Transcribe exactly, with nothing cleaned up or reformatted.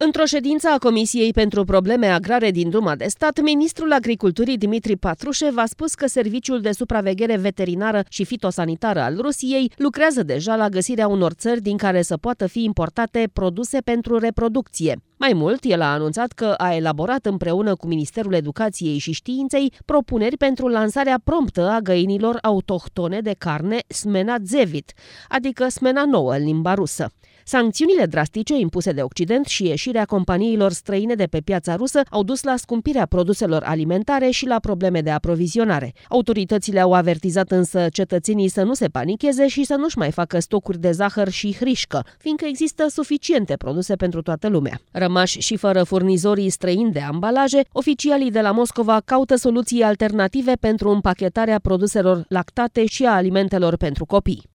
Într-o ședință a Comisiei pentru Probleme Agrare din Duma de Stat, ministrul Agriculturii Dimitri Patrușev a spus că Serviciul de Supraveghere Veterinară și Fitosanitară al Rusiei lucrează deja la găsirea unor țări din care să poată fi importate produse pentru reproducție. Mai mult, el a anunțat că a elaborat împreună cu Ministerul Educației și Științei propuneri pentru lansarea promptă a găinilor autohtone de carne Smena Zevit, adică smena nouă în limba rusă. Sancțiunile drastice impuse de Occident și ieșirea companiilor străine de pe piața rusă au dus la scumpirea produselor alimentare și la probleme de aprovizionare. Autoritățile au avertizat însă cetățenii să nu se panicheze și să nu-și mai facă stocuri de zahăr și hrișcă, fiindcă există suficiente produse pentru toată lumea. Rămași și fără furnizorii străini de ambalaje, oficialii de la Moscova caută soluții alternative pentru împachetarea produselor lactate și a alimentelor pentru copii.